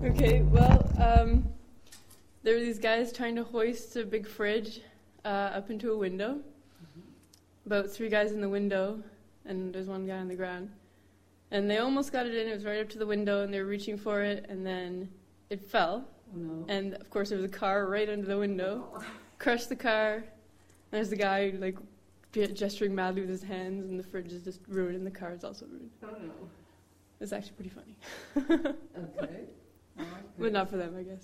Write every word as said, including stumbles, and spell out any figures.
Okay, well, um, there were these guys trying to hoist a big fridge uh, up into a window. Mm-hmm. About three guys in the window, and there's one guy on the ground. And they almost got it in. It was right up to the window, and they were reaching for it, and then it fell. Oh, no. And, of course, there was a car right under the window. Oh. Crushed the car. And there's the guy, like, gesturing madly with his hands, and the fridge is just ruined, and the car is also ruined. Oh, no. It's actually pretty funny. Okay. But not for them, I guess.